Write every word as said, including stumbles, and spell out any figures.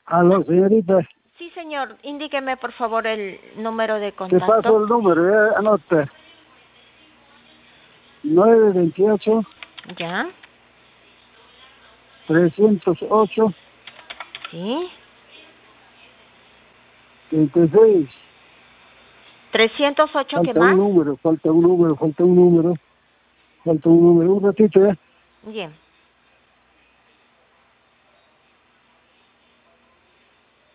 Aló, señorita. Sí, señor. Indíqueme, por favor, el número de Te contacto. paso el número, eh, anota. nueve veintiocho, ¿Ya? trescientos ocho, Sí. treinta y seis. trescientos ocho, ¿qué Falta un más? número, falta un número, falta un número. Falta un número. Un ratito, ¿eh? Bien.